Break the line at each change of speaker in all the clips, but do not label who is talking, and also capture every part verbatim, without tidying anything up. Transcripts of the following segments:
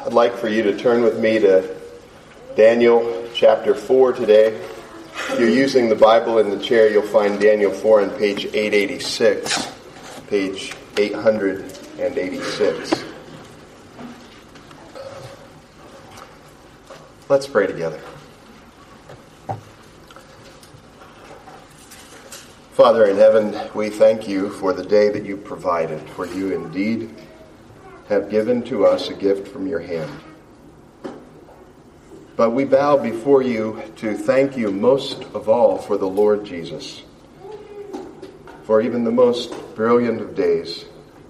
I'd like for you to turn with me to Daniel chapter four today. If you're using the Bible in the chair, you'll find Daniel four on page eight eighty-six. Page eight eighty-six. Let's pray together. Father in heaven, we thank you for the day that you provided, for you indeed have given to us a gift from your hand. But we bow before you to thank you most of all for the Lord Jesus. For even the most brilliant of days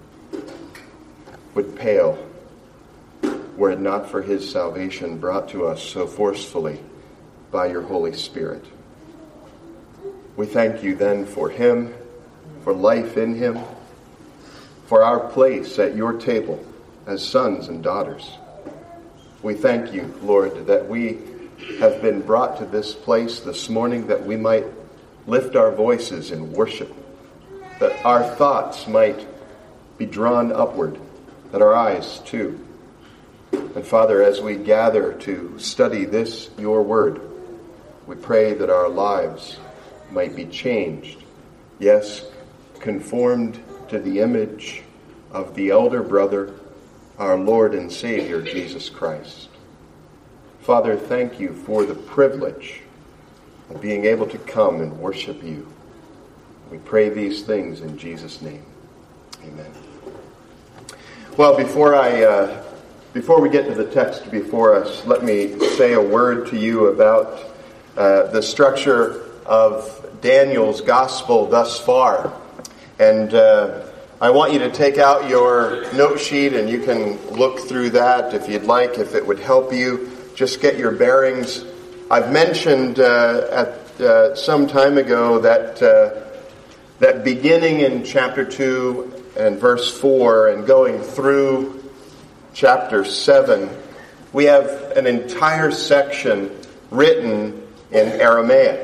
would pale were it not for his salvation brought to us so forcefully by your Holy Spirit. We thank you then for him, for life in him, for our place at your table as sons and daughters. We thank you, Lord, that we have been brought to this place this morning that we might lift our voices in worship, that our thoughts might be drawn upward, that our eyes too. And Father, as we gather to study this, your word, we pray that our lives might be changed, yes, conformed to the image of the elder brother, our Lord and Savior, Jesus Christ. Father, thank you for the privilege of being able to come and worship you. We pray these things in Jesus' name. Amen. Well, before I, uh, before we get to the text before us, let me say a word to you about uh, the structure of Daniel's gospel thus far. And uh, I want you to take out your note sheet and you can look through that if you'd like, if it would help you. Just get your bearings. I've mentioned uh, at uh, some time ago that uh, that beginning in chapter two and verse four and going through chapter seven, we have an entire section written in Aramaic.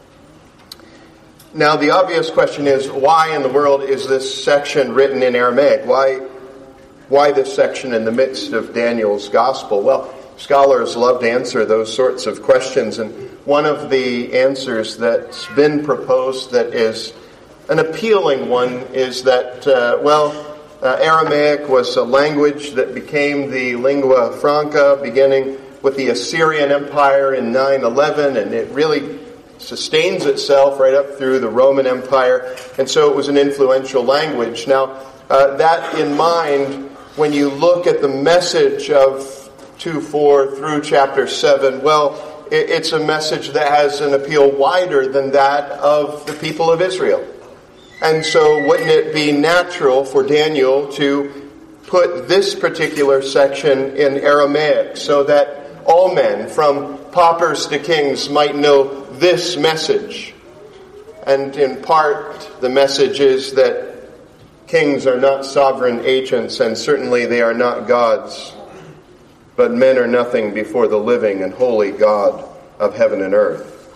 Now, the obvious question is, why in the world is this section written in Aramaic? Why, why this section in the midst of Daniel's gospel? Well, scholars love to answer those sorts of questions, and one of the answers that's been proposed that is an appealing one is that, uh, well, uh, Aramaic was a language that became the lingua franca beginning with the Assyrian Empire in nine eleven, and it really sustains itself right up through the Roman Empire, and so it was an influential language. Now, uh, that in mind, when you look at the message of two four through chapter seven, well, it, it's a message that has an appeal wider than that of the people of Israel. And so wouldn't it be natural for Daniel to put this particular section in Aramaic so that all men, from paupers to kings, might know this message? And in part, the message is that kings are not sovereign agents, and certainly they are not gods, but men are nothing before the living and holy God of heaven and earth.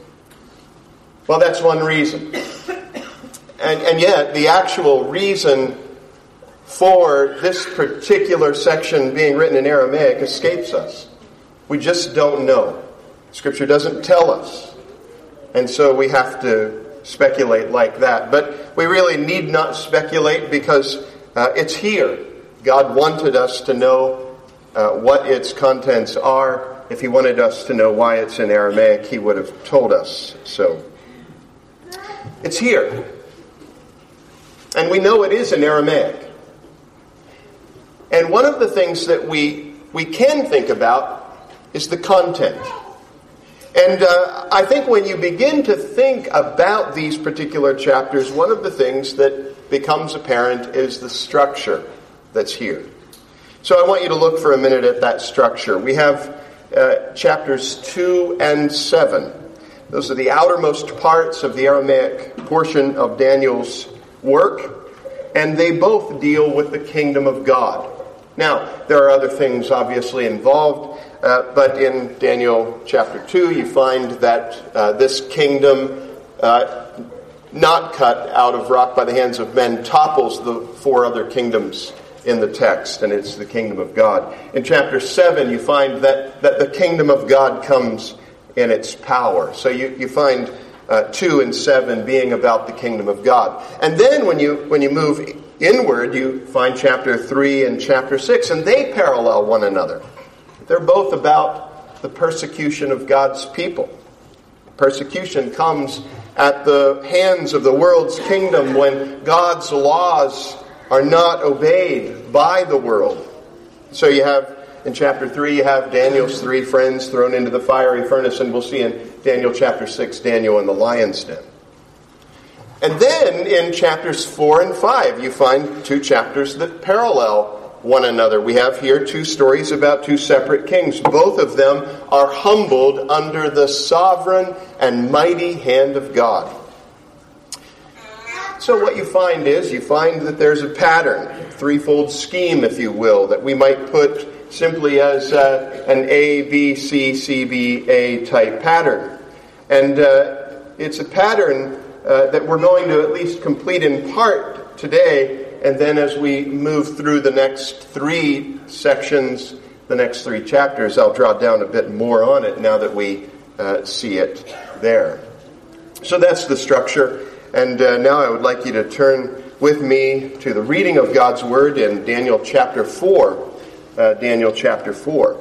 Well, that's one reason. And, and yet, the actual reason for this particular section being written in Aramaic escapes us. We just don't know. Scripture doesn't tell us. And so we have to speculate like that. But we really need not speculate because uh, it's here. God wanted us to know uh, what its contents are. If he wanted us to know why it's in Aramaic, he would have told us so. It's here. And we know it is in Aramaic. And one of the things that we we can think about is the content. And uh, I think when you begin to think about these particular chapters, one of the things that becomes apparent is the structure that's here. So I want you to look for a minute at that structure. We have uh, chapters two and seven. Those are the outermost parts of the Aramaic portion of Daniel's work, and they both deal with the kingdom of God. Now, there are other things obviously involved, uh, but in Daniel chapter two, you find that uh, this kingdom, uh, not cut out of rock by the hands of men, topples the four other kingdoms in the text, and it's the kingdom of God. In chapter seven, you find that, that the kingdom of God comes in its power. So you, you find uh, two and seven being about the kingdom of God. And then when you when you move inward, you find chapter three and chapter six, and they parallel one another. They're both about the persecution of God's people. Persecution comes at the hands of the world's kingdom when God's laws are not obeyed by the world. So you have, in chapter three, you have Daniel's three friends thrown into the fiery furnace, and we'll see in Daniel chapter six, Daniel in the lion's den. And then in chapters four and five, you find two chapters that parallel one another. We have here two stories about two separate kings. Both of them are humbled under the sovereign and mighty hand of God. So what you find is, you find that there's a pattern, a threefold scheme, if you will, that we might put simply as uh, an A, B, C, C, B, A type pattern. And uh, it's a pattern uh, that we're going to at least complete in part today, and then as we move through the next three sections, the next three chapters, I'll draw down a bit more on it now that we uh, see it there. So that's the structure. And uh, now I would like you to turn with me to the reading of God's Word in Daniel chapter four. Uh, Daniel chapter four.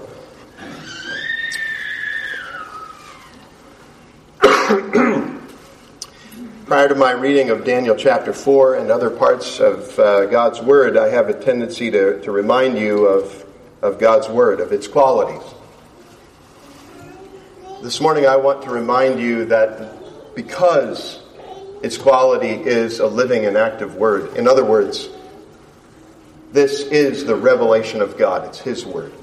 Prior to my reading of Daniel chapter four and other parts of uh, God's Word, I have a tendency to, to remind you of, of God's Word, of its qualities. This morning I want to remind you that because its quality is a living and active Word. In other words, this is the revelation of God. It's His Word.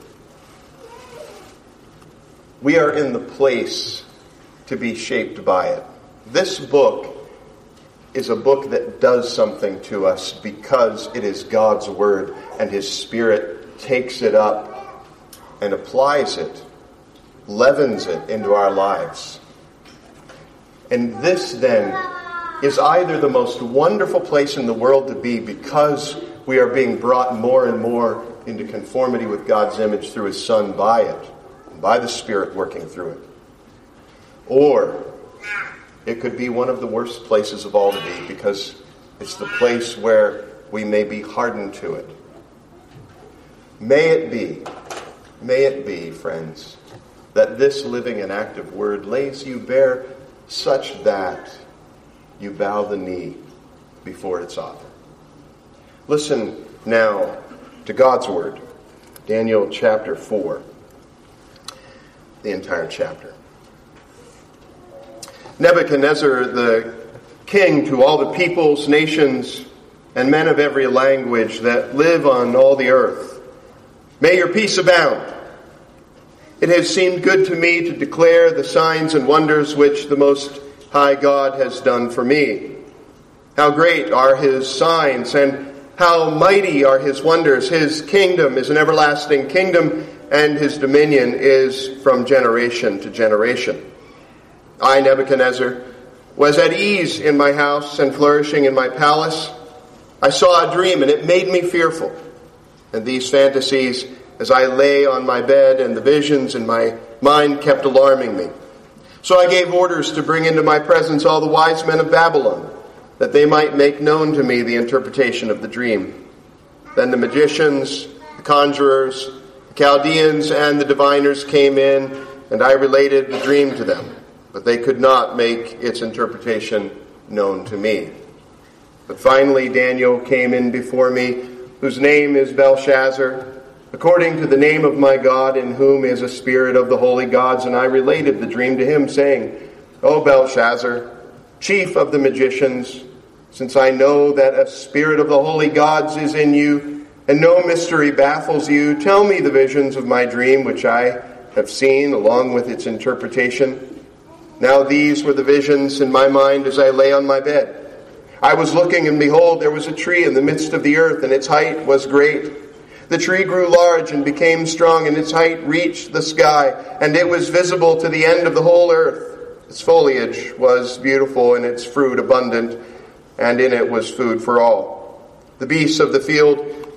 We are in the place to be shaped by it. This book is a book that does something to us because it is God's Word, and His Spirit takes it up and applies it, leavens it into our lives. And this then is either the most wonderful place in the world to be because we are being brought more and more into conformity with God's image through His Son by it, by the Spirit working through it. Or it could be one of the worst places of all to be because it's the place where we may be hardened to it. May it be, may it be, friends, that this living and active Word lays you bare such that you bow the knee before its author. Listen now to God's Word. Daniel chapter four. The entire chapter. Nebuchadnezzar the king, to all the peoples, nations, and men of every language that live on all the earth, may your peace abound. It has seemed good to me to declare the signs and wonders which the Most High God has done for me. How great are His signs, and how mighty are His wonders. His kingdom is an everlasting kingdom, and His dominion is from generation to generation. I, Nebuchadnezzar, was at ease in my house and flourishing in my palace. I saw a dream, and it made me fearful. And these fantasies, as I lay on my bed, and the visions in my mind kept alarming me. So I gave orders to bring into my presence all the wise men of Babylon, that they might make known to me the interpretation of the dream. Then the magicians, the conjurers, the Chaldeans, and the diviners came in, and I related the dream to them. But they could not make its interpretation known to me. But finally Daniel came in before me, whose name is Belshazzar, according to the name of my God, in whom is a spirit of the holy gods. And I related the dream to him, saying, O Belshazzar, chief of the magicians, since I know that a spirit of the holy gods is in you, and no mystery baffles you, tell me the visions of my dream, which I have seen, along with its interpretation. Now these were the visions in my mind as I lay on my bed. I was looking, and behold, there was a tree in the midst of the earth, and its height was great. The tree grew large and became strong, and its height reached the sky, and it was visible to the end of the whole earth. Its foliage was beautiful, and its fruit abundant, and in it was food for all. The beasts of the field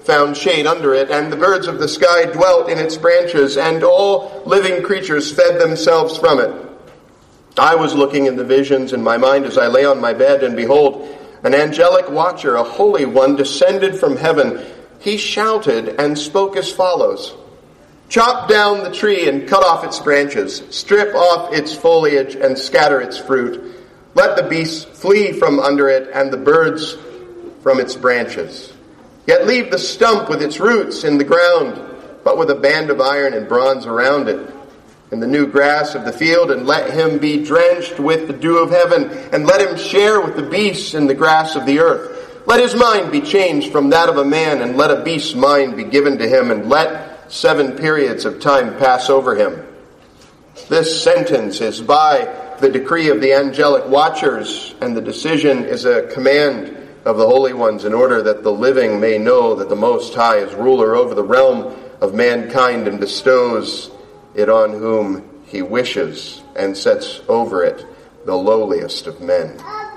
found shade under it, and the birds of the sky dwelt in its branches, and all living creatures fed themselves from it. I was looking in the visions in my mind as I lay on my bed, and behold, an angelic watcher, a holy one, descended from heaven. He shouted and spoke as follows: "Chop down the tree and cut off its branches, strip off its foliage and scatter its fruit. Let the beasts flee from under it and the birds from its branches. Yet leave the stump with its roots in the ground, but with a band of iron and bronze around it, in the new grass of the field, and let him be drenched with the dew of heaven, and let him share with the beasts in the grass of the earth. Let his mind be changed from that of a man, and let a beast's mind be given to him, and let seven periods of time pass over him." This sentence is by the decree of the angelic watchers, and the decision is a command of the holy ones, in order that the living may know that the Most High is ruler over the realm of mankind and bestows it on whom he wishes, and sets over it the lowliest of men.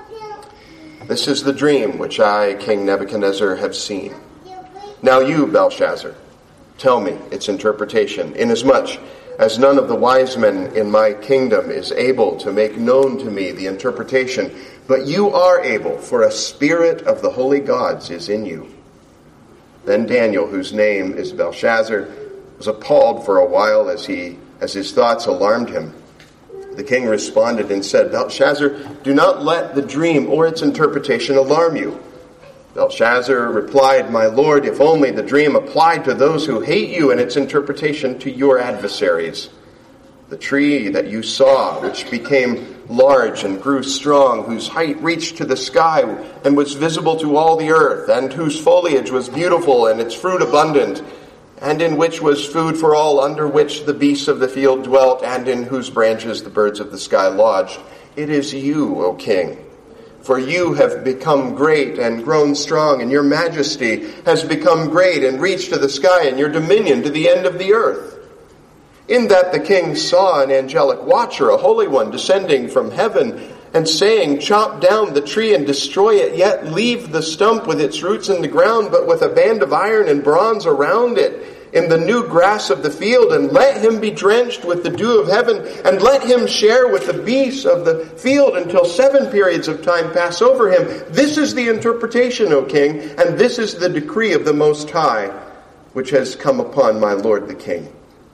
This is the dream which I, King Nebuchadnezzar, have seen. Now you, Belshazzar, tell me its interpretation, inasmuch as none of the wise men in my kingdom is able to make known to me the interpretation, but you are able, for a spirit of the holy gods is in you." Then Daniel, whose name is Belshazzar, was appalled for a while as he as his thoughts alarmed him. The king responded and said, "Belshazzar, do not let the dream or its interpretation alarm you." Belshazzar replied, "My lord, if only the dream applied to those who hate you, and its interpretation to your adversaries. The tree that you saw, which became large and grew strong, whose height reached to the sky and was visible to all the earth, and whose foliage was beautiful and its fruit abundant, and in which was food for all, under which the beasts of the field dwelt, and in whose branches the birds of the sky lodged. It is you, O king. For you have become great and grown strong, and your majesty has become great and reached to the sky, and your dominion to the end of the earth." In that the king saw an angelic watcher, a holy one, descending from heaven, and saying, "Chop down the tree and destroy it, yet leave the stump with its roots in the ground, but with a band of iron and bronze around it, in the new grass of the field, and let him be drenched with the dew of heaven, and let him share with the beasts of the field until seven periods of time pass over him. This is the interpretation, O king, and this is the decree of the Most High, which has come upon my lord the king.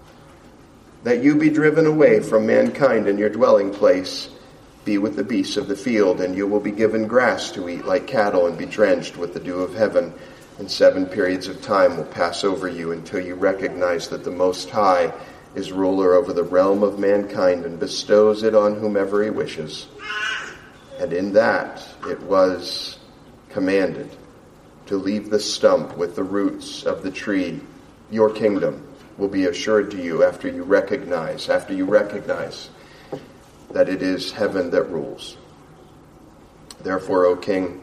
That you be driven away from mankind, and your dwelling place be with the beasts of the field, and you will be given grass to eat like cattle, and be drenched with the dew of heaven. And seven periods of time will pass over you until you recognize that the Most High is ruler over the realm of mankind and bestows it on whomever he wishes. And in that it was commanded to leave the stump with the roots of the tree. Your kingdom will be assured to you after you recognize, after you recognize that it is heaven that rules. Therefore, O king,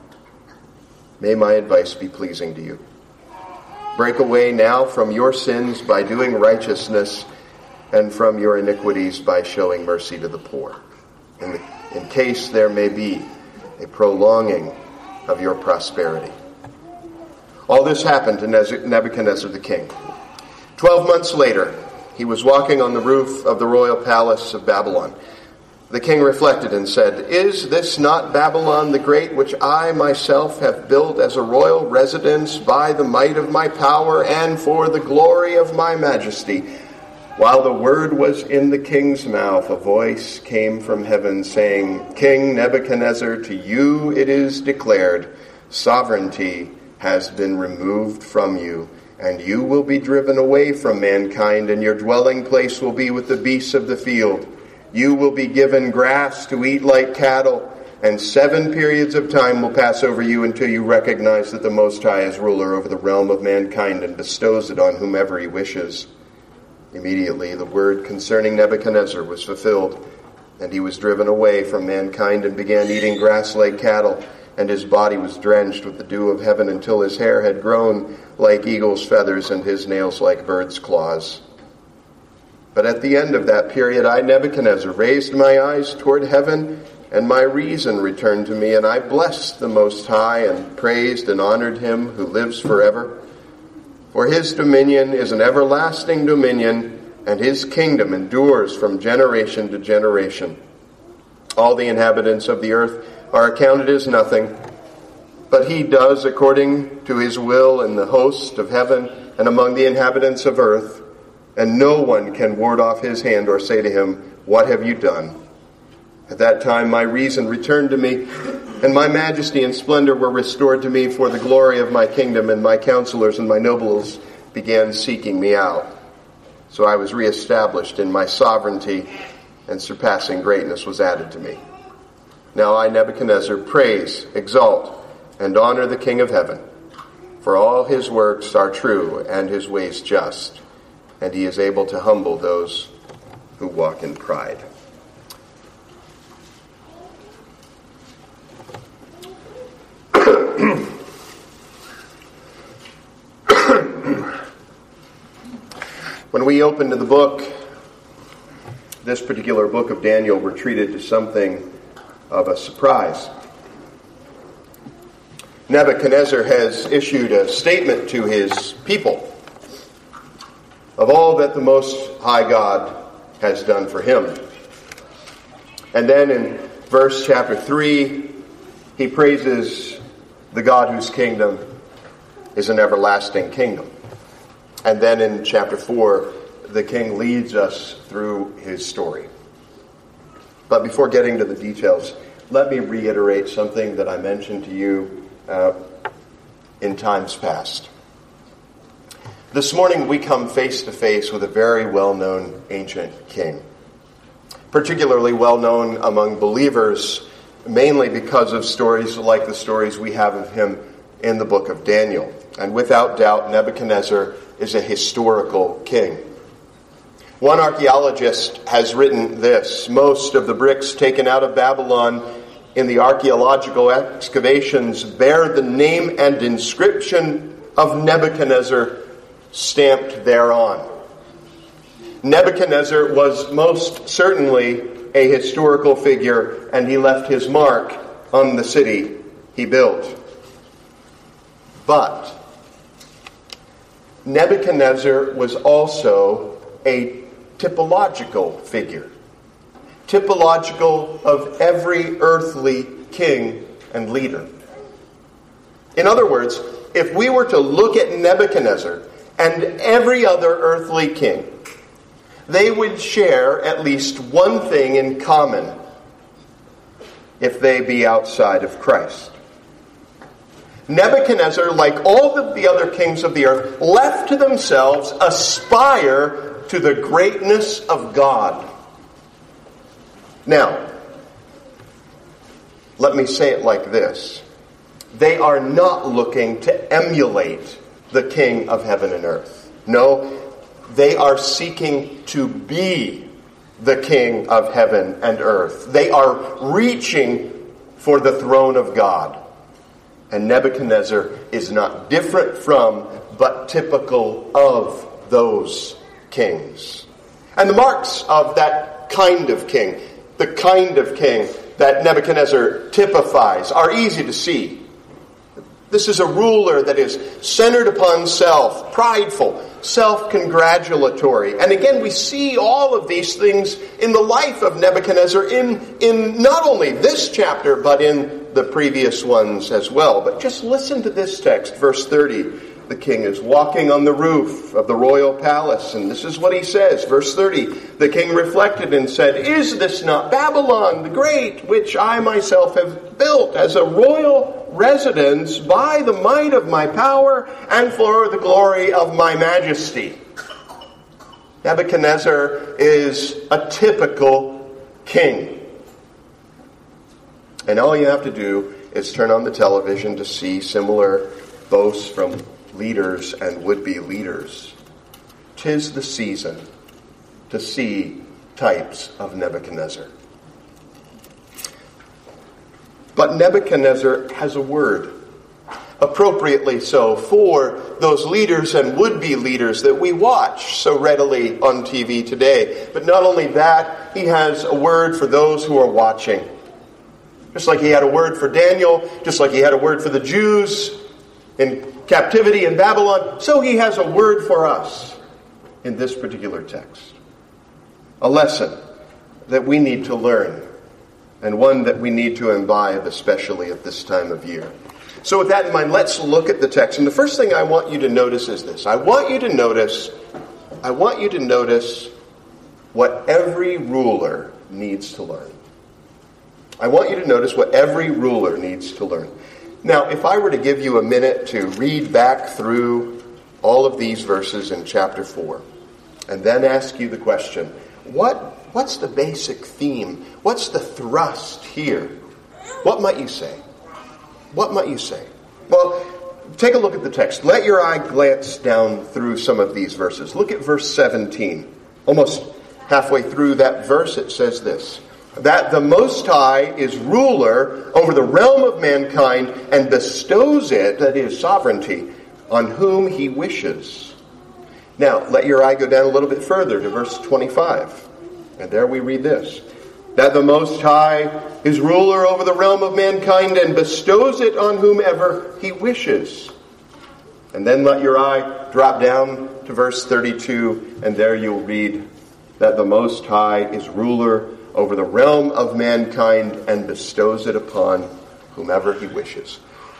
may my advice be pleasing to you. Break away now from your sins by doing righteousness, and from your iniquities by showing mercy to the poor, in, the, in case there may be a prolonging of your prosperity." All this happened to Nebuchadnezzar the king. Twelve months later, he was walking on the roof of the royal palace of Babylon. The king reflected and said, "Is this not Babylon the Great, which I myself have built as a royal residence by the might of my power and for the glory of my majesty?" While the word was in the king's mouth, a voice came from heaven saying, "King Nebuchadnezzar, to you it is declared, sovereignty has been removed from you, and you will be driven away from mankind, and your dwelling place will be with the beasts of the field. You will be given grass to eat like cattle, and seven periods of time will pass over you until you recognize that the Most High is ruler over the realm of mankind and bestows it on whomever he wishes." Immediately the word concerning Nebuchadnezzar was fulfilled, and he was driven away from mankind and began eating grass like cattle, and his body was drenched with the dew of heaven until his hair had grown like eagle's feathers and his nails like bird's claws. But at the end of that period, I, Nebuchadnezzar, raised my eyes toward heaven, and my reason returned to me, and I blessed the Most High and praised and honored him who lives forever. For his dominion is an everlasting dominion, and his kingdom endures from generation to generation. All the inhabitants of the earth are accounted as nothing, but he does according to his will in the host of heaven and among the inhabitants of earth, and no one can ward off his hand or say to him, "What have you done?" At that time my reason returned to me, and my majesty and splendor were restored to me for the glory of my kingdom, and my counselors and my nobles began seeking me out. So I was reestablished in my sovereignty, and surpassing greatness was added to me. Now I, Nebuchadnezzar, praise, exalt, and honor the King of heaven, for all his works are true and his ways just, and he is able to humble those who walk in pride. When we opened the book, this particular book of Daniel, we're treated to something of a surprise. Nebuchadnezzar has issued a statement to his people of all that the Most High God has done for him. And then in verse chapter three, he praises the God whose kingdom is an everlasting kingdom. And then in chapter four, the king leads us through his story. But before getting to the details, let me reiterate something that I mentioned to you uh, in times past. This morning we come face to face with a very well-known ancient king. Particularly well-known among believers, mainly because of stories like the stories we have of him in the book of Daniel. And without doubt, Nebuchadnezzar is a historical king. One archaeologist has written this: most of the bricks taken out of Babylon in the archaeological excavations bear the name and inscription of Nebuchadnezzar stamped thereon. Nebuchadnezzar was most certainly a historical figure, and he left his mark on the city he built. But Nebuchadnezzar was also a typological figure. Typological of every earthly king and leader. In other words, if we were to look at Nebuchadnezzar and every other earthly king, they would share at least one thing in common if they be outside of Christ. Nebuchadnezzar, like all of the other kings of the earth, left to themselves aspire to the greatness of God. Now, let me say it like this. They are not looking to emulate the King of heaven and earth. No, they are seeking to be the King of heaven and earth. They are reaching for the throne of God. And Nebuchadnezzar is not different from, but typical of those kings. And the marks of that kind of king, the kind of king that Nebuchadnezzar typifies, are easy to see. This is a ruler that is centered upon self, prideful, self-congratulatory. And again, we see all of these things in the life of Nebuchadnezzar in, in not only this chapter, but in the previous ones as well. But just listen to this text, verse thirty. The king is walking on the roof of the royal palace, and this is what he says, verse thirty. The king reflected and said, "Is this not Babylon the Great, which I myself have built as a royal residence by the might of my power and for the glory of my majesty?" Nebuchadnezzar is a typical king. And all you have to do is turn on the television to see similar boasts from leaders and would-be leaders. 'Tis the season to see types of Nebuchadnezzar. But Nebuchadnezzar has a word, appropriately so, for those leaders and would-be leaders that we watch so readily on T V today. But not only that, he has a word for those who are watching. Just like he had a word for Daniel, just like he had a word for the Jews in captivity in Babylon, so he has a word for us in this particular text. A lesson that we need to learn, and one that we need to imbibe, especially at this time of year. So with that in mind, let's look at the text. And the first thing I want you to notice is this. I want you to notice, I want you to notice what every ruler needs to learn. I want you to notice what every ruler needs to learn. Now, if I were to give you a minute to read back through all of these verses in chapter four, and then ask you the question, what, what's the basic theme? What's the thrust here? What might you say? What might you say? Well, take a look at the text. Let your eye glance down through some of these verses. Look at verse seventeen. Almost halfway through that verse, it says this, that the Most High is ruler over the realm of mankind and bestows it, that is, sovereignty, on whom he wishes. Now, let your eye go down a little bit further to verse twenty-five. And there we read this, that the Most High is ruler over the realm of mankind and bestows it on whomever he wishes. And then let your eye drop down to verse thirty-two, and there you'll read that the Most High is ruler over the realm of mankind and bestows it upon whomever he wishes.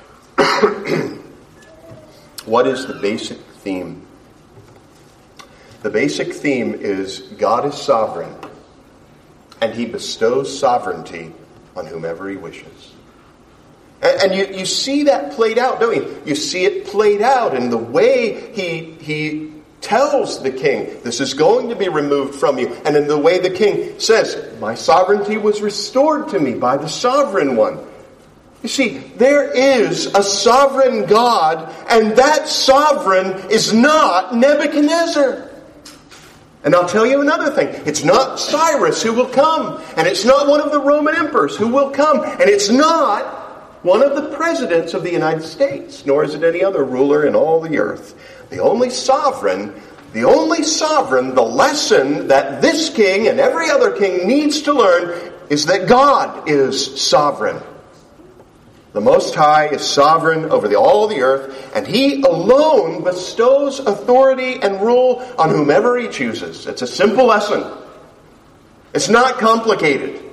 What is the basic theme? The basic theme is God is sovereign, and he bestows sovereignty on whomever he wishes. And, and you, you see that played out, don't you? You see it played out in the way he, he tells the king, this is going to be removed from you. And in the way the king says, my sovereignty was restored to me by the sovereign one. You see, there is a sovereign God, and that sovereign is not Nebuchadnezzar. And I'll tell you another thing. It's not Cyrus who will come, and it's not one of the Roman emperors who will come, and it's not one of the presidents of the United States, nor is it any other ruler in all the earth. The only sovereign, the only sovereign, the lesson that this king and every other king needs to learn is that God is sovereign. The Most High is sovereign over the, all the earth, and he alone bestows authority and rule on whomever he chooses. It's a simple lesson. It's not complicated.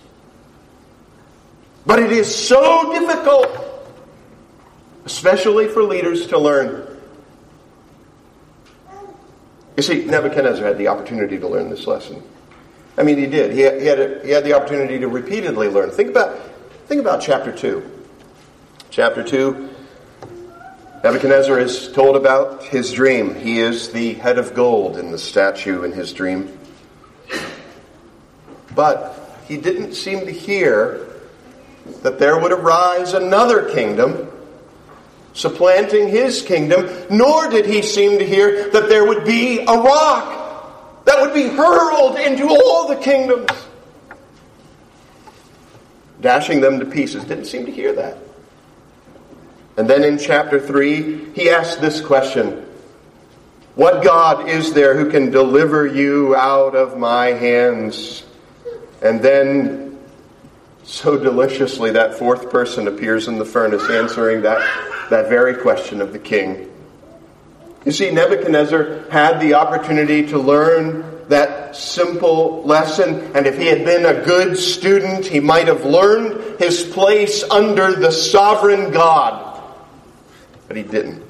But it is so difficult, especially for leaders to learn. You see, Nebuchadnezzar had the opportunity to learn this lesson. I mean, he did. He had, he had, a, he had the opportunity to repeatedly learn. Think about, think about chapter two. Chapter two, Nebuchadnezzar is told about his dream. He is the head of gold in the statue in his dream. But he didn't seem to hear that there would arise another kingdom supplanting his kingdom, nor did he seem to hear that there would be a rock that would be hurled into all the kingdoms, dashing them to pieces. Didn't seem to hear that. And then in chapter three, he asked this question, what God is there who can deliver you out of my hands? And then, so deliciously, that fourth person appears in the furnace answering that, that very question of the king. You see, Nebuchadnezzar had the opportunity to learn that simple lesson, and if he had been a good student, he might have learned his place under the sovereign God. But he didn't.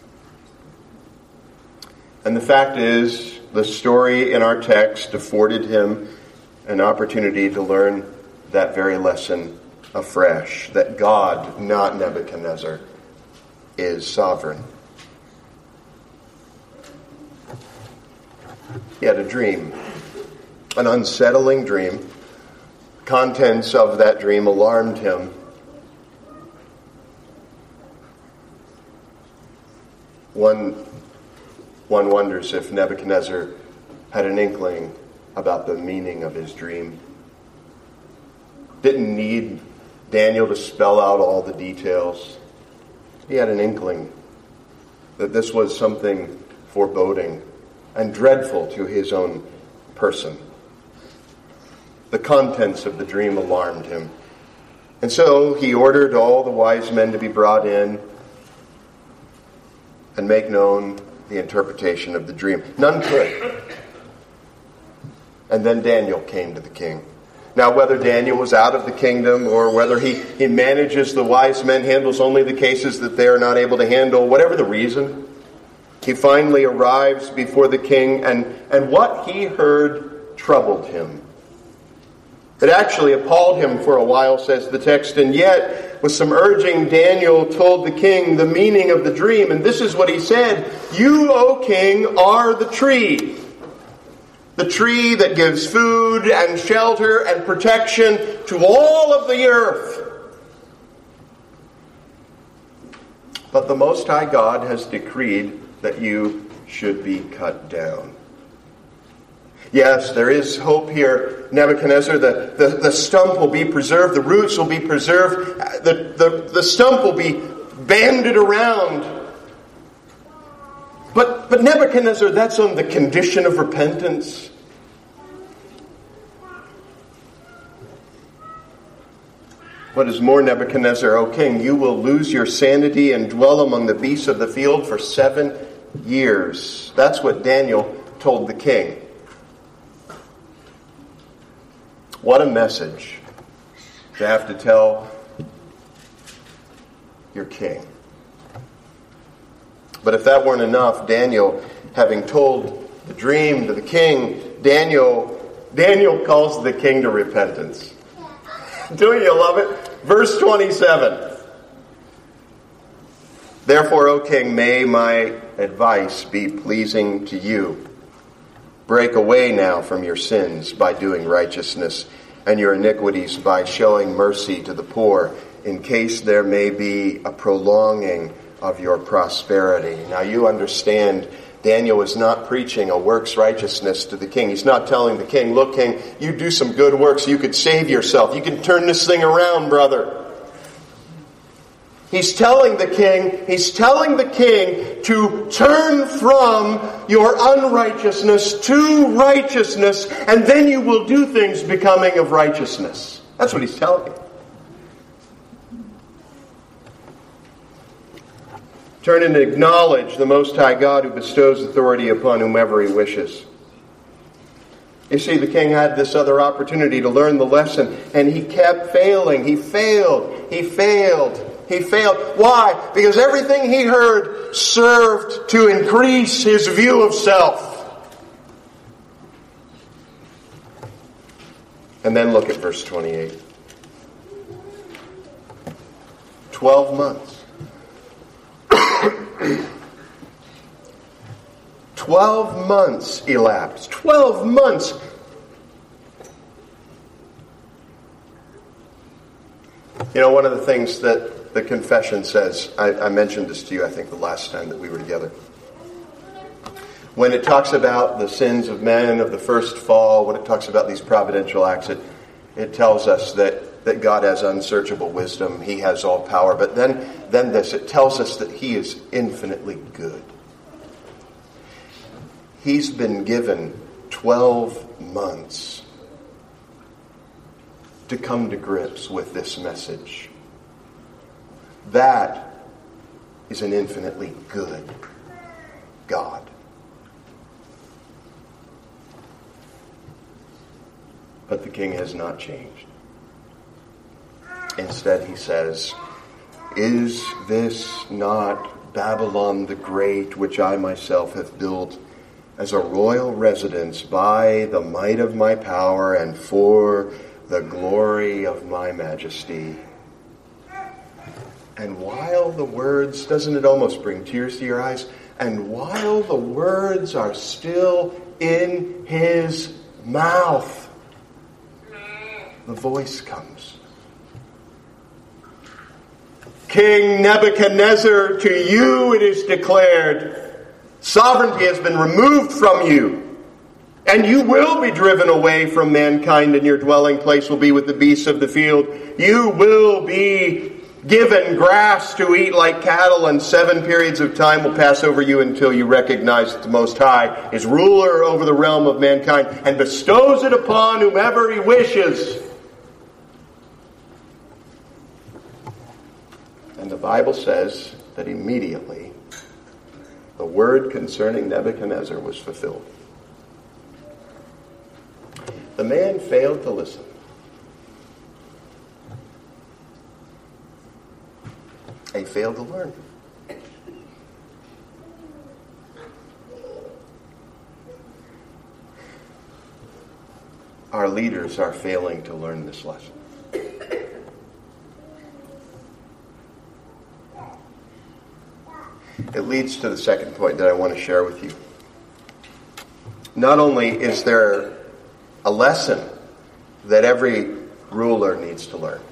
And the fact is, the story in our text afforded him an opportunity to learn that very lesson afresh, that God, not Nebuchadnezzar, is sovereign. He had a dream, an unsettling dream. Contents of that dream alarmed him. One, one wonders if Nebuchadnezzar had an inkling about the meaning of his dream. Didn't need Daniel to spell out all the details. He had an inkling that this was something foreboding and dreadful to his own person. The contents of the dream alarmed him. And so he ordered all the wise men to be brought in. and make known the interpretation of the dream. None could. And then Daniel came to the king. Now, whether Daniel was out of the kingdom or whether he, he manages the wise men, handles only the cases that they are not able to handle, whatever the reason, he finally arrives before the king, and, and what he heard troubled him. It actually appalled him for a while, says the text, and yet, with some urging, Daniel told the king the meaning of the dream, and this is what he said: "You, O king, are the tree. The tree that gives food and shelter and protection to all of the earth. But the Most High God has decreed that you should be cut down." Yes, there is hope here, Nebuchadnezzar. The, the, the stump will be preserved. The roots will be preserved. The, the, the stump will be banded around. But, but Nebuchadnezzar, that's on the condition of repentance. What is more, Nebuchadnezzar, O king, you will lose your sanity and dwell among the beasts of the field for seven years. That's what Daniel told the king. What a message to have to tell your king. But if that weren't enough, Daniel, having told the dream to the king, Daniel, Daniel calls the king to repentance. Don't you love it? Verse twenty-seven. "Therefore, O king, may my advice be pleasing to you. Break away now from your sins by doing righteousness, and your iniquities by showing mercy to the poor, in case there may be a prolonging of your prosperity." Now you understand, Daniel is not preaching a works righteousness to the king. He's not telling the king, "Look, king, you do some good works, you could save yourself. You can turn this thing around, brother." He's telling the king, he's telling the king to turn from your unrighteousness to righteousness, and then you will do things becoming of righteousness. That's what he's telling you. Turn and acknowledge the Most High God who bestows authority upon whomever he wishes. You see, the king had this other opportunity to learn the lesson, and he kept failing. He failed. He failed. He failed. Why? Because everything he heard served to increase his view of self. And then look at verse twenty-eight. Twelve months. Twelve months elapsed. Twelve months. You know, one of the things that the confession says, I, I mentioned this to you, I think, the last time that we were together. When it talks about the sins of men of the first fall, when it talks about these providential acts, it, it tells us that, that God has unsearchable wisdom. He has all power. But then, then this, it tells us that he is infinitely good. He's been given twelve months to come to grips with this message. That is an infinitely good God. But the king has not changed. Instead, he says, "Is this not Babylon the Great, which I myself have built as a royal residence by the might of my power and for the glory of my majesty?" And while the words, doesn't it almost bring tears to your eyes? And while the words are still in his mouth, the voice comes. "King Nebuchadnezzar, to you it is declared, sovereignty has been removed from you, and you will be driven away from mankind, and your dwelling place will be with the beasts of the field. You will be given grass to eat like cattle, and seven periods of time will pass over you until you recognize that the Most High is ruler over the realm of mankind and bestows it upon whomever he wishes." And the Bible says that immediately the word concerning Nebuchadnezzar was fulfilled. The man failed to listen. He failed to learn. Our leaders are failing to learn this lesson. It leads to the second point that I want to share with you. Not only is there a lesson that every ruler needs to learn,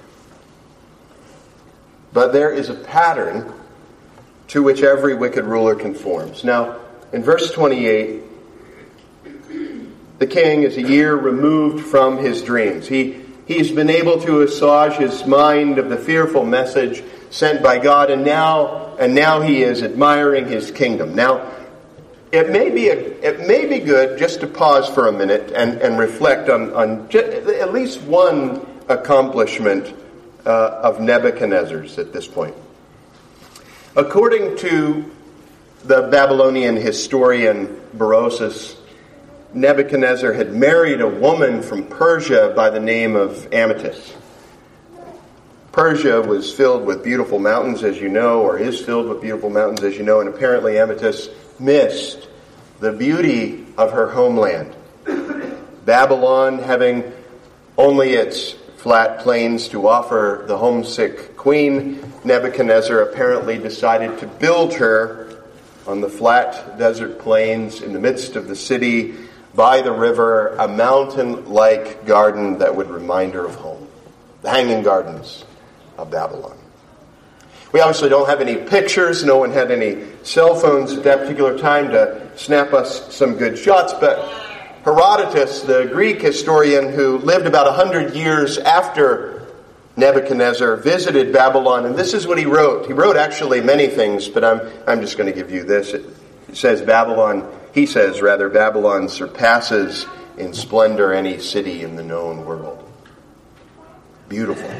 but there is a pattern to which every wicked ruler conforms. Now, in verse twenty-eight, the king is a year removed from his dreams. He, he's been able to assuage his mind of the fearful message sent by God, and now, and now he is admiring his kingdom. Now, it may be a, it may be good just to pause for a minute and, and reflect on, on at least one accomplishment uh, of Nebuchadnezzar's at this point. According to the Babylonian historian Berosus, Nebuchadnezzar had married a woman from Persia by the name of Amytis. Persia was filled with beautiful mountains, as you know, or is filled with beautiful mountains, as you know, and apparently Amytis missed the beauty of her homeland. Babylon, having only its flat plains to offer the homesick queen, Nebuchadnezzar apparently decided to build her on the flat desert plains in the midst of the city, by the river, a mountain-like garden that would remind her of home. The Hanging Gardens of Babylon. We obviously don't have any pictures. No one had any cell phones at that particular time to snap us some good shots. But Herodotus, the Greek historian who lived about one hundred years after Nebuchadnezzar, visited Babylon. And this is what he wrote. He wrote actually many things, but I'm, I'm just going to give you this. It, it says Babylon, he says rather, Babylon surpasses in splendor any city in the known world. Beautiful.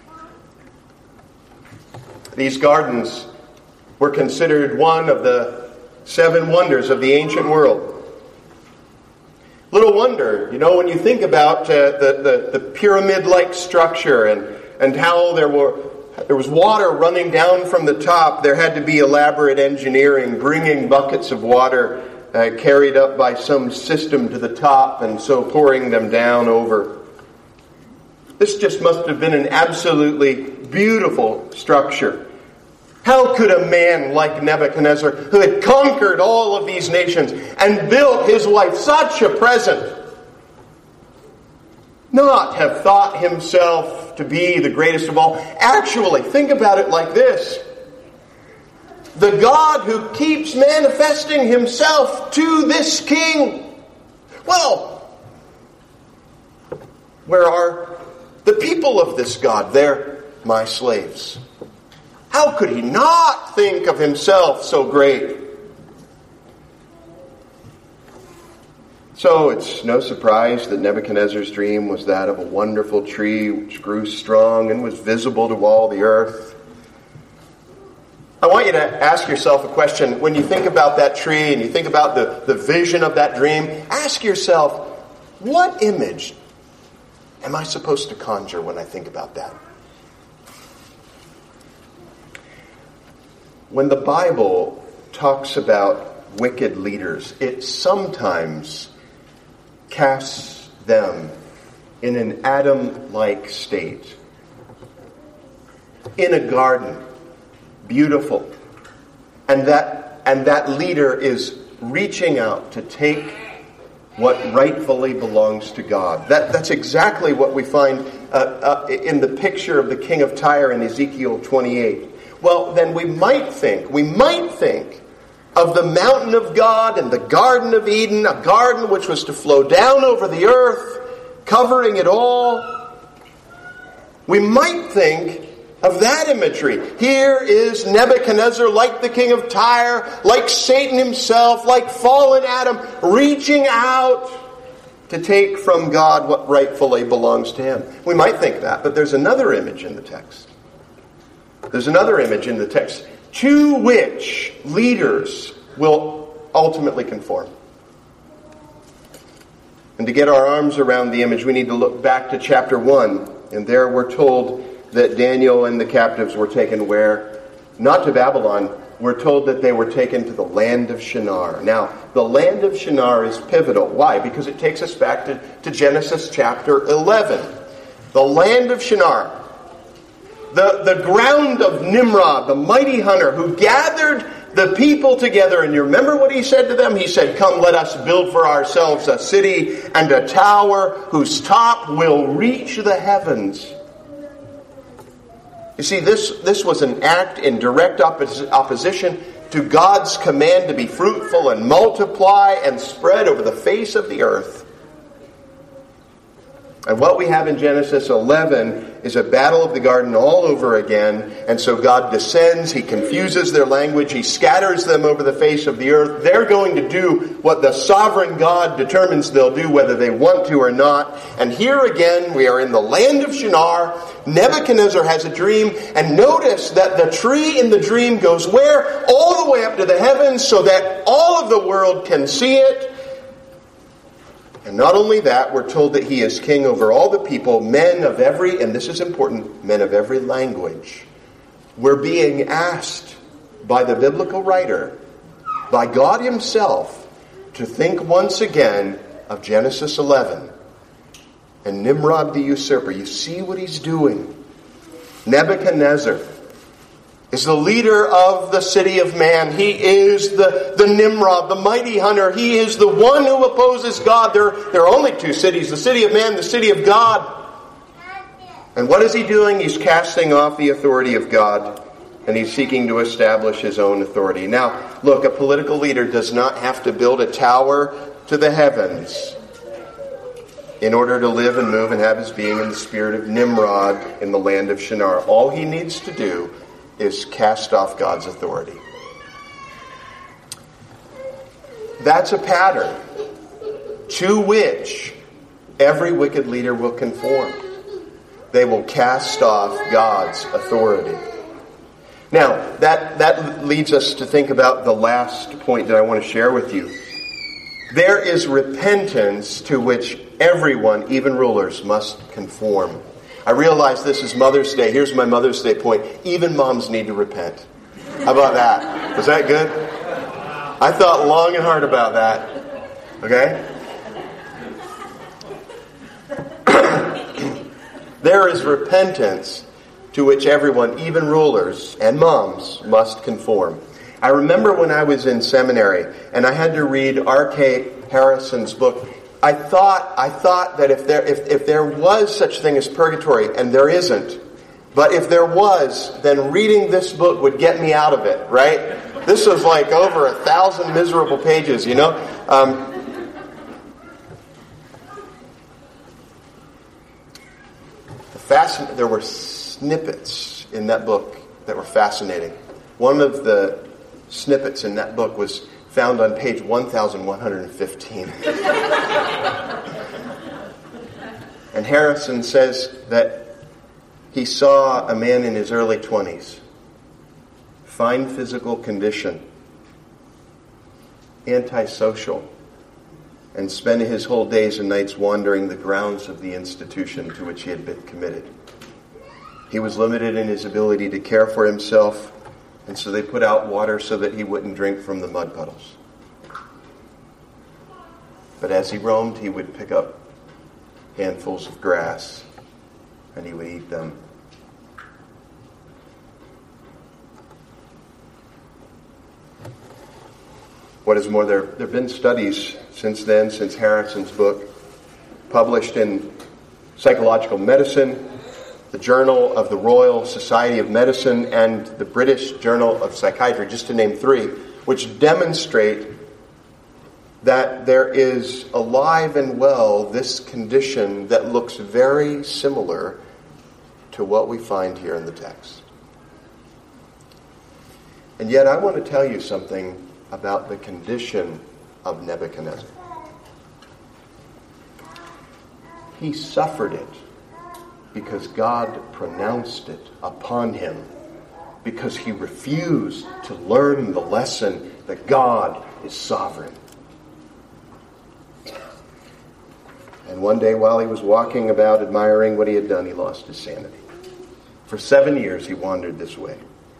These gardens were considered one of the seven wonders of the ancient world. Little wonder, you know, when you think about uh, the, the, the pyramid-like structure and, and how there were there was water running down from the top, there had to be elaborate engineering, bringing buckets of water uh, carried up by some system to the top and so pouring them down over. This just must have been an absolutely beautiful structure. How could a man like Nebuchadnezzar, who had conquered all of these nations and built his wife such a present, not have thought himself to be the greatest of all? Actually, think about it like this. The God who keeps manifesting himself to this king. Well, where are the people of this God? They're my slaves. How could he not think of himself so great? So it's no surprise that Nebuchadnezzar's dream was that of a wonderful tree which grew strong and was visible to all the earth. I want you to ask yourself a question. When you think about that tree and you think about the, the vision of that dream, ask yourself, what image am I supposed to conjure when I think about that? When the Bible talks about wicked leaders, it sometimes casts them in an Adam-like state. In a garden, beautiful. And that, and that leader is reaching out to take what rightfully belongs to God. That, that's exactly what we find uh, uh, in the picture of the king of Tyre in Ezekiel twenty-eight. Well, then we might think, we might think of the mountain of God and the Garden of Eden, a garden which was to flow down over the earth, covering it all. We might think of that imagery. Here is Nebuchadnezzar, like the king of Tyre, like Satan himself, like fallen Adam, reaching out to take from God what rightfully belongs to him. We might think that, but there's another image in the text. There's another image in the text to which leaders will ultimately conform. And to get our arms around the image, we need to look back to chapter one. And there we're told that Daniel and the captives were taken where? Not to Babylon. We're told that they were taken to the land of Shinar. Now, the land of Shinar is pivotal. Why? Because it takes us back to, to Genesis chapter eleven. The land of Shinar. The, the ground of Nimrod, the mighty hunter, who gathered the people together. And you remember what he said to them? He said, "Come, let us build for ourselves a city and a tower whose top will reach the heavens." You see, this, this was an act in direct oppos- opposition to God's command to be fruitful and multiply and spread over the face of the earth. And what we have in Genesis eleven is a battle of the garden all over again. And so God descends, He confuses their language, He scatters them over the face of the earth. They're going to do what the sovereign God determines they'll do, whether they want to or not. And here again, we are in the land of Shinar. Nebuchadnezzar has a dream. And notice that the tree in the dream goes where? All the way up to the heavens, so that all of the world can see it. And not only that, we're told that he is king over all the people, men of every, and this is important, men of every language. We're being asked by the biblical writer, by God himself, to think once again of Genesis eleven. And Nimrod the usurper, you see what he's doing. Nebuchadnezzar is the leader of the city of man. He is the, the Nimrod, the mighty hunter. He is the one who opposes God. There, there are only two cities, the city of man, the city of God. And what is he doing? He's casting off the authority of God, and he's seeking to establish his own authority. Now, look, a political leader does not have to build a tower to the heavens in order to live and move and have his being in the spirit of Nimrod in the land of Shinar. All he needs to do is cast off God's authority. That's a pattern to which every wicked leader will conform. They will cast off God's authority. Now, that, that leads us to think about the last point that I want to share with you. There is repentance to which everyone, even rulers, must conform. I realize this is Mother's Day. Here's my Mother's Day point. Even moms need to repent. How about that? Was that good? I thought long and hard about that. Okay? There is repentance to which everyone, even rulers and moms, must conform. I remember when I was in seminary and I had to read R K Harrison's book. I thought I thought that if there if, if there was such a thing as purgatory, and there isn't, but if there was, then reading this book would get me out of it, right? This was like over a thousand miserable pages, you know? Um, the fascin- there were snippets in that book that were fascinating. One of the snippets in that book was found on page one thousand one hundred fifteen. And Harrison says that he saw a man in his early twenties, fine physical condition, antisocial, and spent his whole days and nights wandering the grounds of the institution to which he had been committed. He was limited in his ability to care for himself, and so they put out water so that he wouldn't drink from the mud puddles. But as he roamed, he would pick up handfuls of grass, and he would eat them. What is more, there, there have been studies since then, since Harrison's book, published in Psychological Medicine, the Journal of the Royal Society of Medicine, and the British Journal of Psychiatry, just to name three, which demonstrate that there is alive and well this condition that looks very similar to what we find here in the text. And yet I want to tell you something about the condition of Nebuchadnezzar. He suffered it because God pronounced it upon him, because he refused to learn the lesson that God is sovereign. And one day while he was walking about admiring what he had done, he lost his sanity. For seven years he wandered this way.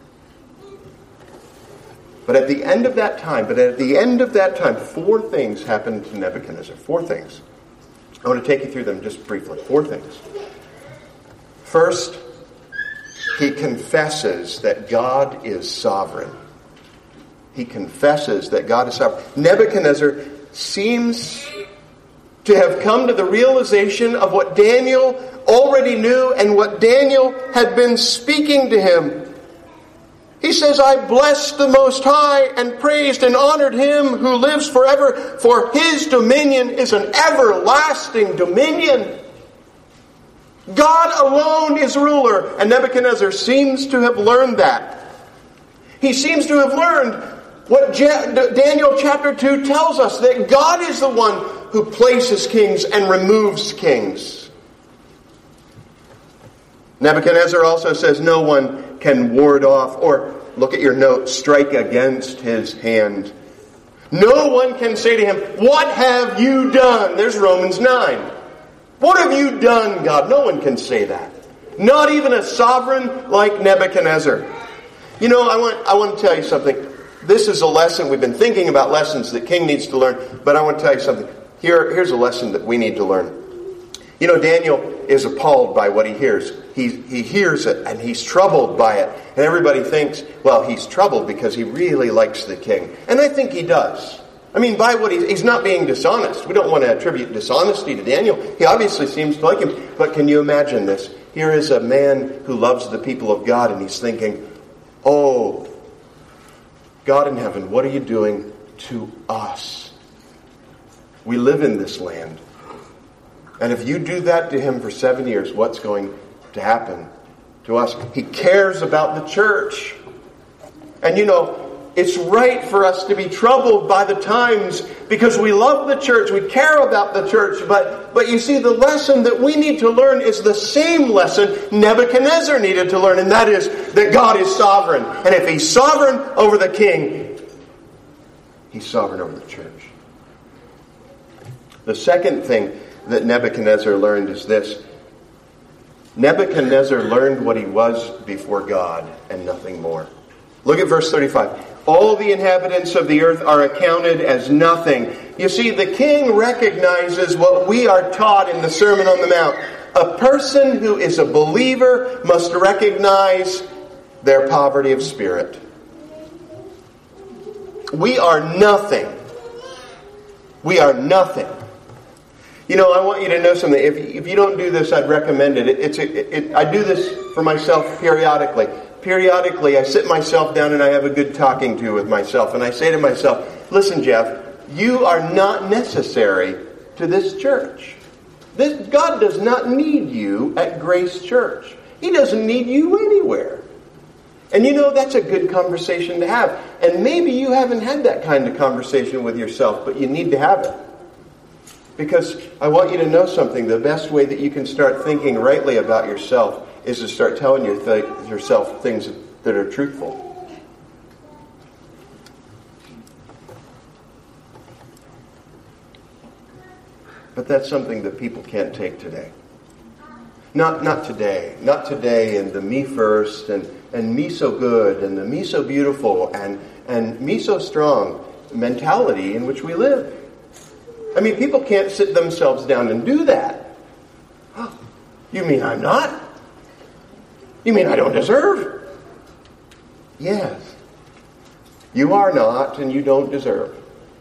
But at the end of that time, but at the end of that time, four things happened to Nebuchadnezzar. Four things. I want to take you through them just briefly. Four things. First, he confesses that God is sovereign. He confesses that God is sovereign. Nebuchadnezzar seems to have come to the realization of what Daniel already knew and what Daniel had been speaking to him. He says, I blessed the Most High and praised and honored him who lives forever, for his dominion is an everlasting dominion. God alone is ruler, and Nebuchadnezzar seems to have learned that. He seems to have learned what Daniel chapter two tells us, that God is the one who places kings and removes kings. Nebuchadnezzar also says no one can ward off, or look at your note, strike against his hand. No one can say to him, what have you done? There's Romans nine. What have you done, God? No one can say that. Not even a sovereign like Nebuchadnezzar. You know, I want, I want to tell you something. This is a lesson. We've been thinking about lessons that King needs to learn, but I want to tell you something. Here, here's a lesson that we need to learn. You know, Daniel is appalled by what he hears. He, he hears it and he's troubled by it. And everybody thinks, well, he's troubled because he really likes the king. And I think he does. I mean, by what he's, he's not being dishonest. We don't want to attribute dishonesty to Daniel. He obviously seems to like him. But can you imagine this? Here is a man who loves the people of God and he's thinking, oh, God in heaven, what are you doing to us? We live in this land. And if you do that to him for seven years, what's going to happen to us? He cares about the church. And you know, it's right for us to be troubled by the times because we love the church, we care about the church, but, but you see, the lesson that we need to learn is the same lesson Nebuchadnezzar needed to learn, and that is that God is sovereign. And if he's sovereign over the king, he's sovereign over the church. The second thing that Nebuchadnezzar learned is this. Nebuchadnezzar learned what he was before God and nothing more. Look at verse thirty-five. All the inhabitants of the earth are accounted as nothing. You see, the king recognizes what we are taught in the Sermon on the Mount. A person who is a believer must recognize their poverty of spirit. We are nothing. We are nothing. You know, I want you to know something. If, if you don't do this, I'd recommend it. it it's a, it, it, I do this for myself periodically. Periodically, I sit myself down and I have a good talking to with myself. And I say to myself, listen, Jeff, you are not necessary to this church. This, God does not need you at Grace Church. He doesn't need you anywhere. And you know, that's a good conversation to have. And maybe you haven't had that kind of conversation with yourself, but you need to have it. Because I want you to know something. The best way that you can start thinking rightly about yourself is to start telling your th- yourself things that are truthful. But that's something that people can't take today. Not not today. Not today and the me first and, and me so good and the me so beautiful and, and me so strong mentality in which we live. I mean, people can't sit themselves down and do that. Oh, you mean I'm not? You mean I don't deserve? Yes. You are not and you don't deserve.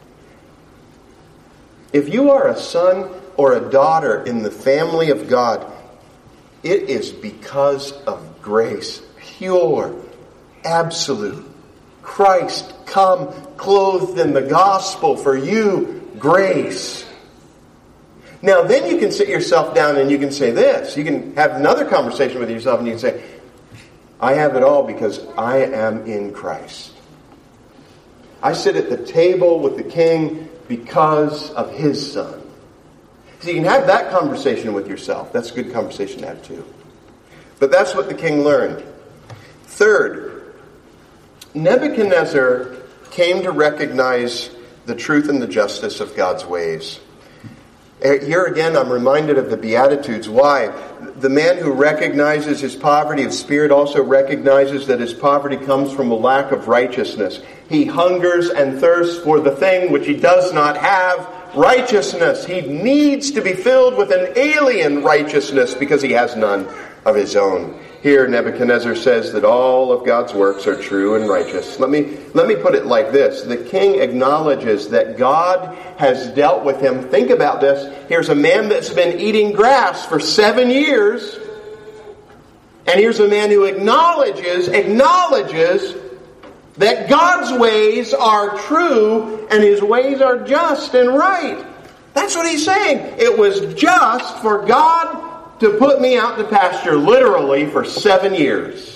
If you are a son or a daughter in the family of God, it is because of grace. Pure, absolute. Christ come clothed in the gospel for you. Grace. Now then you can sit yourself down and you can say this. You can have another conversation with yourself and you can say, I have it all because I am in Christ. I sit at the table with the king because of his son. So you can have that conversation with yourself. That's a good conversation to have too. But that's what the king learned. Third, Nebuchadnezzar came to recognize the truth and the justice of God's ways. Here again, I'm reminded of the Beatitudes. Why? The man who recognizes his poverty of spirit also recognizes that his poverty comes from a lack of righteousness. He hungers and thirsts for the thing which he does not have, righteousness. He needs to be filled with an alien righteousness because he has none of his own. Here, Nebuchadnezzar says that all of God's works are true and righteous. Let me, let me put it like this. The king acknowledges that God has dealt with him. Think about this. Here's a man that's been eating grass for seven years. And here's a man who acknowledges, acknowledges that God's ways are true and his ways are just and right. That's what he's saying. It was just for God to put me out to pasture, literally, for seven years.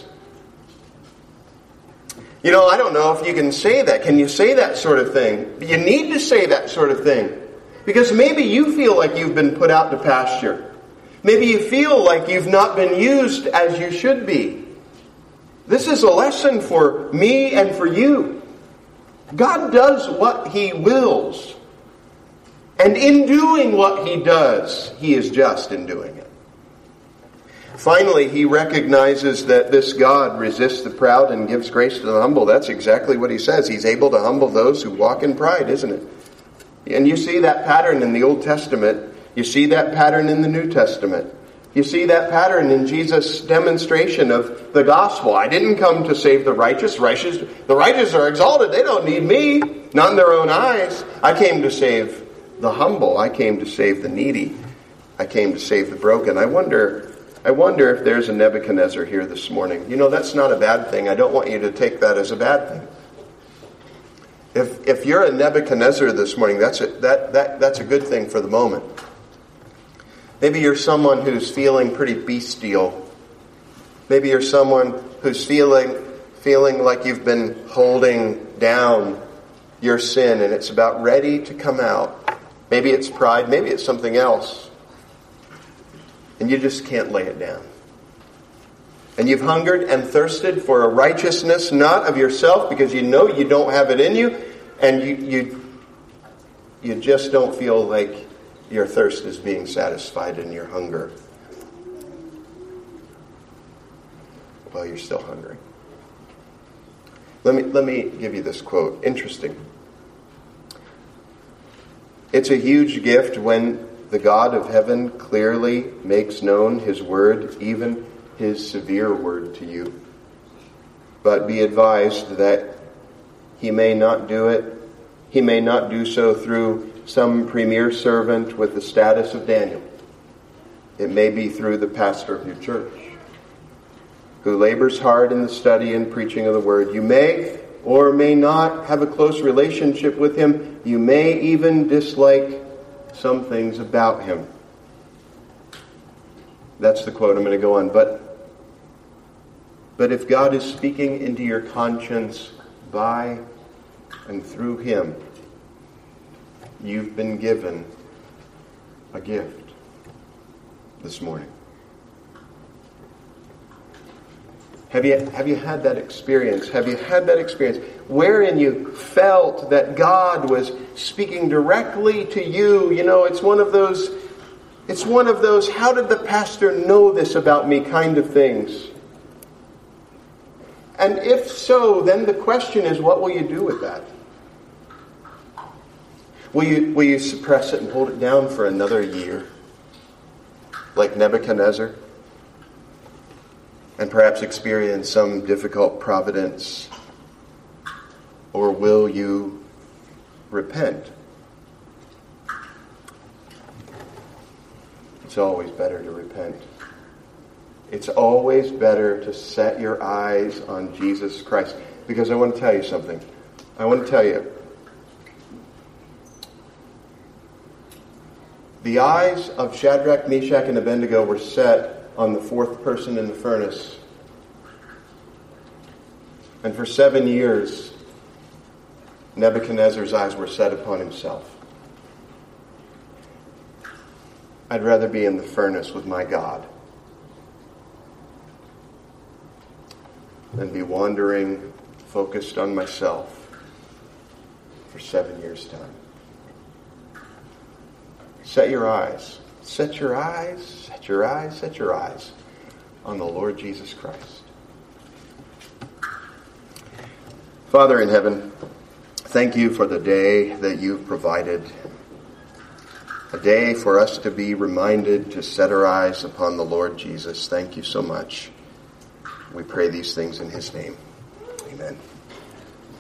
You know, I don't know if you can say that. Can you say that sort of thing? You need to say that sort of thing. Because maybe you feel like you've been put out to pasture. Maybe you feel like you've not been used as you should be. This is a lesson for me and for you. God does what He wills. And in doing what He does, He is just in doing it. Finally, he recognizes that this God resists the proud and gives grace to the humble. That's exactly what he says. He's able to humble those who walk in pride, isn't it? And you see that pattern in the Old Testament. You see that pattern in the New Testament. You see that pattern in Jesus' demonstration of the gospel. I didn't come to save the righteous. righteous. The righteous are exalted. They don't need me. Not in their own eyes. I came to save the humble. I came to save the needy. I came to save the broken. I wonder... I wonder if there's a Nebuchadnezzar here this morning. You know, that's not a bad thing. I don't want you to take that as a bad thing. If if you're a Nebuchadnezzar this morning, that's a, that, that, that's a good thing for the moment. Maybe you're someone who's feeling pretty bestial. Maybe you're someone who's feeling, feeling like you've been holding down your sin and it's about ready to come out. Maybe it's pride. Maybe it's something else. And you just can't lay it down. And you've hungered and thirsted for a righteousness not of yourself because you know you don't have it in you. And you you, you just don't feel like your thirst is being satisfied in your hunger. Well, you're still hungry. Let me, let me give you this quote. Interesting. It's a huge gift when the God of heaven clearly makes known His word, even His severe word to you. But be advised that He may not do it. He may not do so through some premier servant with the status of Daniel. It may be through the pastor of your church, who labors hard in the study and preaching of the word. You may or may not have a close relationship with him. You may even dislike some things about him. That's the quote. I'm going to go on. But, but if God is speaking into your conscience by and through him, you've been given a gift this morning. Have you, have you had that experience? Have you had that experience wherein you felt that God was speaking directly to you? You know, it's one of those, it's one of those, how did the pastor know this about me kind of things? And if so, then the question is, what will you do with that? Will you, will you suppress it and hold it down for another year? Like Nebuchadnezzar? And perhaps experience some difficult providence? Or will you repent? It's always better to repent. It's always better to set your eyes on Jesus Christ. Because I want to tell you something. I want to tell you. The eyes of Shadrach, Meshach, and Abednego were set on the fourth person in the furnace. And for seven years, Nebuchadnezzar's eyes were set upon himself. I'd rather be in the furnace with my God than be wandering, focused on myself, for seven years' time. Set your eyes, set your eyes, set your eyes, set your eyes on the Lord Jesus Christ. Father in heaven, thank you for the day that you've provided. A day for us to be reminded to set our eyes upon the Lord Jesus. Thank you so much. We pray these things in his name. Amen.